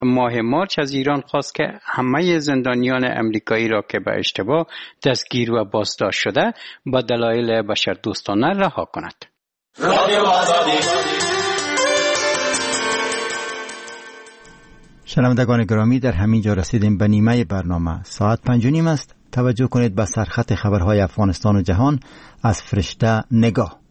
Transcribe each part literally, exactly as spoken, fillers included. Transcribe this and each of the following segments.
ماه مارچ از ایران خواست که همه زندانیان امریکایی را که به اشتباه دستگیر و بازداشت شده با دلایل بشردوستانه رها کند. شنوندگان گرامی، در همین جا رسیدیم به نیمه برنامه. ساعت پنج و نیم است. توجه کنید به سرخط خبرهای افغانستان و جهان از فرشته نگاه.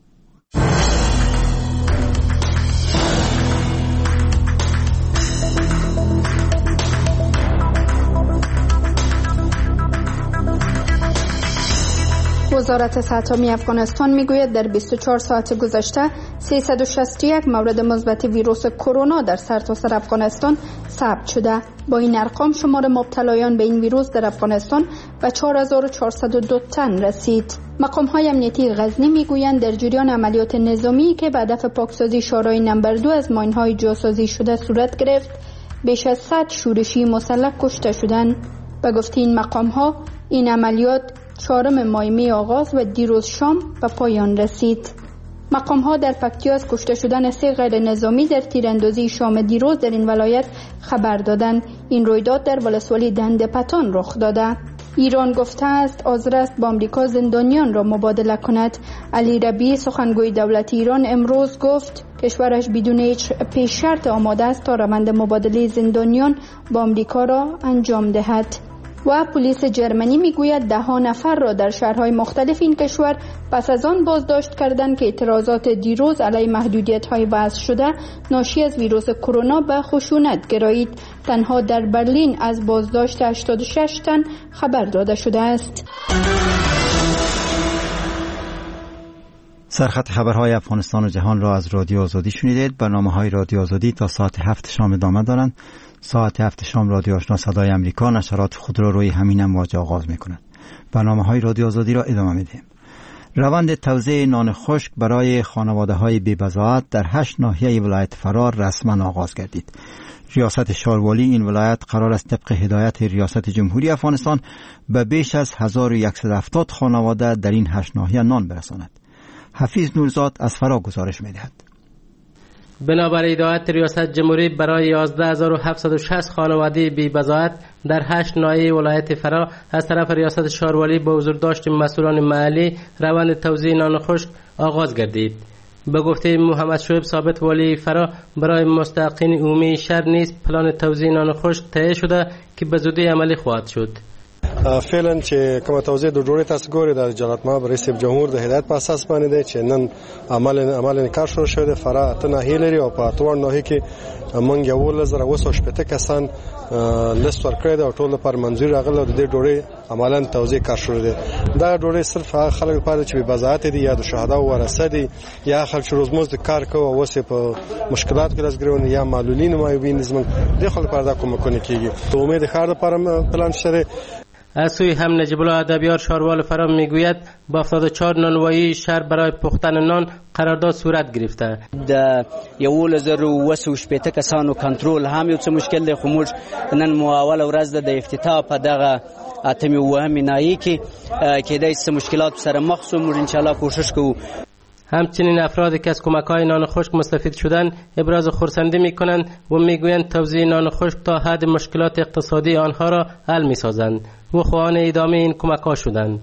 وزارت صحت عامه افغانستان میگوید در بیست و چهار ساعت گذشته سیصد و شصت و یک مورد مثبت ویروس کرونا در سرتاسر افغانستان ثبت شده. با این ارقام شمار مبتلایان به این ویروس در افغانستان به چهار هزار و چهارصد و دو تن رسید. مقام‌های امنیتی غزنی میگویند در جریان عملیات نظامی که به هدف پاکسازی شورای نمبر دو از ماین‌های جاسازی شده صورت گرفت، بیش از صد شورشی مسلح کشته شدند. به گفته این مقام‌ها این عملیات چهارم ماه می آغاز و دیروز شام به پایان رسید. مقام‌ها در پکتیا از کشته شدن سه غیر نظامی در تیراندازی شام دیروز در این ولایت خبر دادند. این رویداد در ولسوالی دنده پتان رخ داده. ایران گفته است حاضر است با آمریکا زندانیان را مبادله کند. علی ربیعی سخنگوی دولت ایران امروز گفت کشورش بدون هیچ پیش شرط آماده است تا روند مبادله زندانیان با آمریکا را انجام دهد. و پلیس جرمنی میگوید ده ها نفر را در شهرهای مختلف این کشور پس از آن بازداشت کردند که اعتراضات دیروز علیه محدودیت‌های وضع شده ناشی از ویروس کرونا به خشونت گرایید. تنها در برلین از بازداشت هشتاد و شش تن خبر داده شده است. سرخط خبرهای افغانستان و جهان را از رادیو آزادی شنیدید. برنامه‌های رادیو آزادی تا ساعت هفت شام ادامه دارند. ساعت هفت شام رادیو آشنا صدای امریکا نشرات خود را روی همین امواج آغاز می‌کند. برنامه‌های رادیو آزادی را ادامه می‌دهیم. روند توزیع نان خشک برای خانواده‌های بی‌بضاعت در هشت ناحیه ولایت فرار رسما آغاز گردید. ریاست شاروالی این ولایت قرار است طبق هدایت ریاست جمهوری افغانستان به بیش از هزار و صد و هفتاد خانواده در این هشت ناحیه نان برساند. حفیظ نورزاد از فرا گزارش می‌دهد. بنابر هدایت ریاست جمهوری برای یازده هزار و هفتصد و شصت خانواده بی‌بضاعت در هشت ناحیه ولایت فرا از طرف ریاست شاروالی با حضورداشت مسئولان محلی روند توزیع نان خشک آغاز گردید. به گفته محمد شعیب ثابت والی فرا برای مستحقین عمومی شهر نیز پلان توزیع نان خشک تهیه شده که به زودی عملی خواهد شد. فعلا چې کومه توزیع د ډوړې تاسو ګوري د جلات ماب رئیس جمهور د هدایت په اساس باندې دی چې نن عمل عمل کار شروع شوی د فرا ته نه هیلري او په اتوړ نه کې مونږ یو لزر وسو شپته کسان لیست ورکړی دا ټول پر منځوري راغله د دې ډوړې عملاً توزیع کار شروع دی. دا ډوړې صرف خلک لپاره چې بضاعت دي یا د شهدا او ورثه دي یا خلک چې روزموز د کار کوي او وسه په مشکلات کې لاسګرون یا معلولین مایوبین زمون د خلک لپاره دا کومکونه کیږي. امید خیر لپاره پلان شری. از سوی هم نجیب الله ادبیار شاروال فرا میگوید با هفتاد و چهار نانوایی شهر برای پختن نان قرارداد صورت گرفته. د یولزر و وسو شپته کسانو کنټرول هم یو څه مشکل دی، خو موږ نن مواول ورځ د افتتاح په دغه اتمی وهمي نایی کې کېدای څه مشکلات سره مخ شو. موږ ان شاء الله کوشش کوو. همچنین افرادی که از کمک‌های نان خشک مستفید شدند ابراز خرسندی می‌کنند و می‌گویند توزیع نان خشک تا حد مشکلات اقتصادی آنها را حل می‌سازند و خواهان ادامه این کمک‌ها شدند.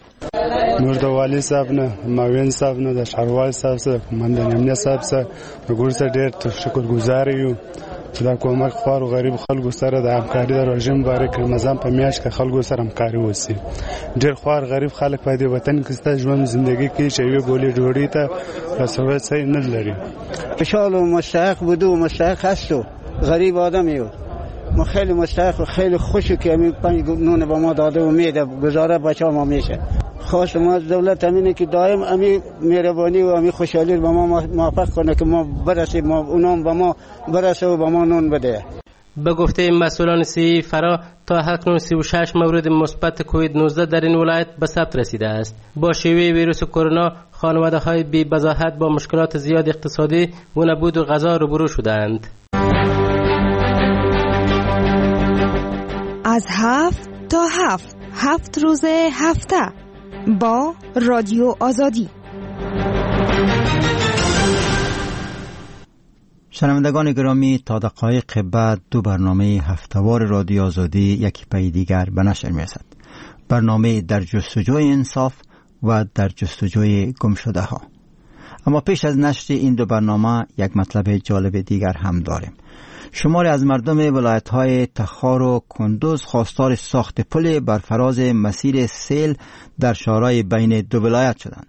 نور د والی صاحب نه، ماوین صاحب نه، د شاروال صاحب سره، مندن امنیت صاحب سره د ګور سره ډېر شکرګزار یو چې دا کومک خوارو غریب خلکو سره د همکاري د رژیم باره نظام په میاشت کې خلکو سره همکاري وسی. ډېر خوار غریب خلک په دې وطن کې ست ژوند زندگی کې چې یو ګولې ډوډۍ ته رسوي څه نه لري. خوشحال و مستحق بود و مستحق هست و غریب آدمی و ما خیلی مستحق و خیلی خوشی که همین پنج نون با ما داده و میده گزاره بچه ما میشه. خواست ما از دولت همینه که دائم همین مهربانی و همین خوشحالی رو با ما موفق کنه که ما برسیم، ما اونام با ما برسه و با ما نون بده. به گفته مسئولان سی فرا تا اکنون سی و شش مورد مثبت کووید نوزده در این ولایت به ثبت رسیده است. با شیوع ویروس کرونا خانواده‌های بی بضاعت با مشکلات زیاد اقتصادی و نبود غذا روبرو شدند. از هفت تا هفت هفت روز هفته با رادیو آزادی. شنوندگان گرامی، تا دقایق بعد دو برنامه هفته‌وار رادیو آزادی یکی پی دیگر به نشر می‌رسد. برنامه در جستجوی انصاف و در جستجوی گمشده ها. اما پیش از نشر این دو برنامه یک مطلب جالب دیگر هم داریم. شماری از مردم ولایت‌های تخار و کندوز خواستار ساخت پل بر فراز مسیر سیل در شهرهای بین دو ولایت شدند.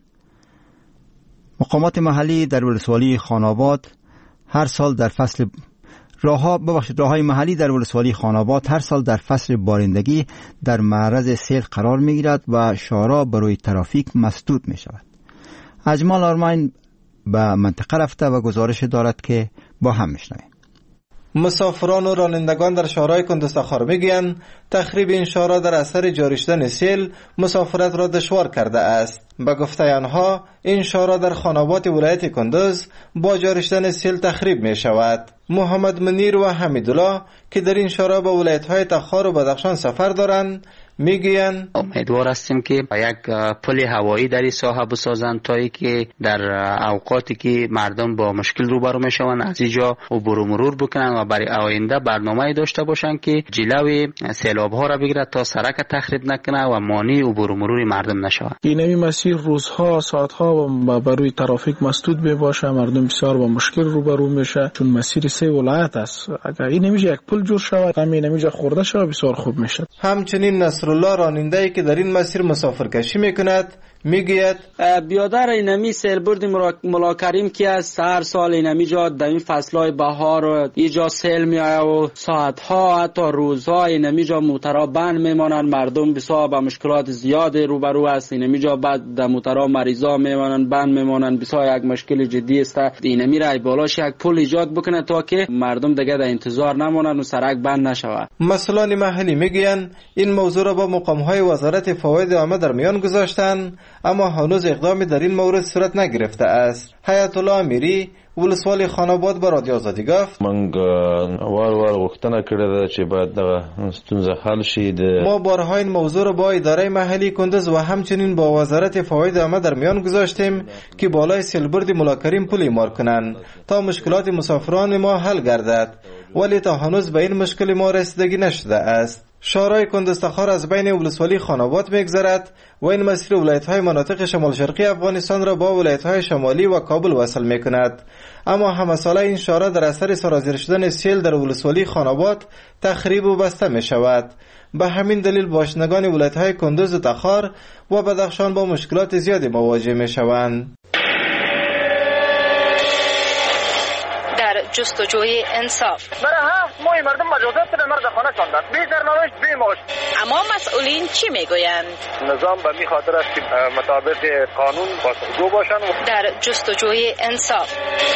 مقامات محلی در ولسوالی خاناباد هر سال در فصل راهها ببخشید راههای محلی در ولسوالی خاناباد هر سال در فصل بارندگی در معرض سیل قرار می‌گیرد و شهرها برای ترافیک مسدود می‌شود. اجمال آرمین به منطقه رفته و گزارش دارد که با هم می‌شنویم. مسافران و رانندگان در شهرهای کندوز تخار میگویند تخریب این شهرها در اثر جاری شدن سیل مسافرت را دشوار کرده است. به گفته آنها این شهرها در خانابات ولایت کندوز با جاری شدن سیل تخریب می شود. محمد منیر و حمیدالله که در این شهرها به ولایت‌های تخار و بدخشان سفر دارند میگویند امیدوار هستیم که یک پل هوایی در این ساحه بسازند تا اینکه در اوقاتی که مردم با مشکل روبرو میشوند از اینجا عبور و مرور بکنند و برای آینده برنامه‌ای داشته باشند که جلوی سیلاب‌ها را بگیرد تا سرک تخریب نکنه و مانع عبور و مرور مردم نشود. این مسیر روزها ساعتها و بروی ترافیک مسدود میباشه، مردم بسیار با مشکل روبرو میشه چون مسیر سه ولایت است. اگر این نمیشه یک پل جور شود، همین نمیشه خورده شود، بسیار خوب میشه. همچنین نصرالله راننده‌ای که در این مسیر مسافرکشی میکند میگوید بیادر اینمی سیلبرد ملا کریم که از هر سال اینمی جا در این فصلهای بهار و اینجا سیل میآید و ساعتها حتی روزها اینمی جا موترها بند میمانند، مردم بسیار با مشکلات زیاد روبرو است. اینمی جا بعد در موترها مریضا میمانند، بند میمانند، بسیار یک مشکل جدی است. اینمی را بالاش یک پل ایجاد بکنه تا که مردم دیگه در انتظار نمانند و سرک بند نشود. مسئولان محلی میگویند این موضوع را با مقام‌های وزارت فواید عامه در میان گذاشتند اما هنوز اقدامی در این مورد صورت نگرفته است. حیات الله امیری ولسوالی خاناباد به رادیو آزادی گفت من وار وار غوښتنه کړې ده چې باید دغه ستونزه حل شي. ما بارها این موضوع را با اداره محلی کندوز و همچنین با وزارت فواید عامه در میان گذاشتیم که بالای سیلبرد ملا کریم پل اعمار کنند تا مشکلات مسافران ما حل گردد، ولی تا هنوز به این مشکل ما رسیدگی نشده است. شهرهای کندوز تخار از بین ولسوالی خاناباد میگذرد و این مسیر ولایت‌های مناطق شمال شرقی افغانستان را با ولایت‌های شمالی و کابل وصل می‌کند. اما همه ساله این شهرها در اثر سرازیر شدن سیل در ولسوالی خاناباد تخریب و بسته می‌شود. به همین دلیل باشندگان ولایت‌های کندوز و تخار و بدخشان با مشکلات زیادی مواجه می‌شوند. جستجوی انصاف برای هم مای مردم مجازات در مرد خانه شاندن بی سرنوشت بی معاش. اما مسئولین چی میگویند؟ نظام به می خاطر است که مطابق قانون باشندگو باشند. در جستجوی انصاف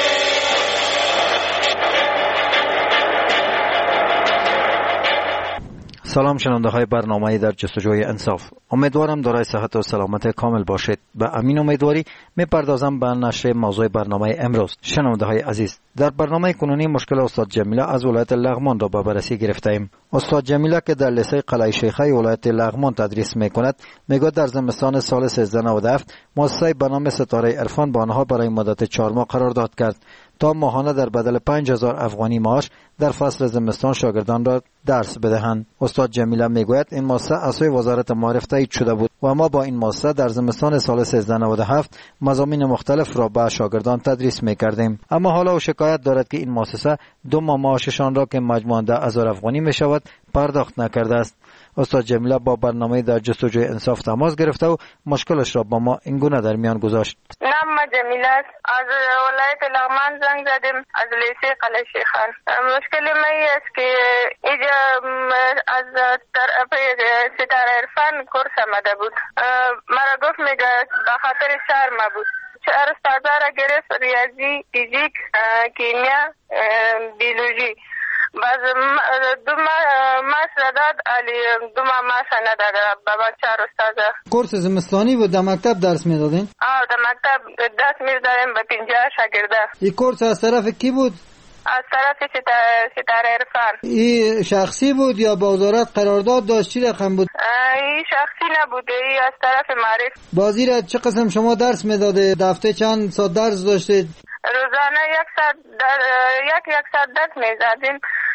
سلام شنونده های برنامه در جستجوی انصاف، امیدوارم دارای صحت و سلامت کامل باشید. به امین امیدواری میپردازم به نشر موضوع برنامه امروز. شنونده های عزیز، در برنامه کنونی مشکل استاد جمیله از ولایت لغمان را به بررسی گرفته ایم. استاد جمیله که در لیسه قلعه شیخه ولایت لغمان تدریس میکند میگوید در زمستان سال سیزده نود و هفت مؤسسه به نام ستاره عرفان با آنها برای مدت چهار ماه قرارداد کرد تا ماهانه در بدل پنج هزار افغانی معاش در فصل زمستان شاگردان را درس بدهند. استاد جمیله میگوید این مؤسسه از سوی وزارت معارف تایید شده بود و ما با این مؤسسه در زمستان سال سیزده نود و هفت مضامین مختلف را به شاگردان تدریس میکردیم، اما حالا او شکایت دارد که این مؤسسه دو ماه معاششان را که مجموعاً ده هزار افغانی میشود پرداخت نکرده است. استاد جمیله با برنامه در جستجوی انصاف تماس گرفته و مشکلش را با ما اینگونه در میان گذاشت. نام جمیله از ولایت لغمان زنگ زدیم از لیسه قلعه شیخان. مشکل من است که اینجا از طرف ستاره عرفان کورس آمده بود. مرا گفت میگه به خاطر شرم بود. چهار استادا را گرفت، ریاضی، فیزیک، کیمیا، بیولوژی. باز دو ماس داد علی دو ماس نداد بابا چهار استاد. کورس زمستانی بود در مکتب درس میدادین؟ آه در مکتب درس میدادیم به پنجاه شاگرده. این کورس از طرف کی بود؟ از طرف ستاره عرفان. این شخصی بود یا با وزارت قرارداد داشت؟ چی رقم بود؟ این شخصی نبود، این از طرف معرف. بازی را چه قسم شما درس میداده؟ دفعه چند ساعت درس داشته؟ روزانه یک ساعت در یک یک ساعت درس میزدیم.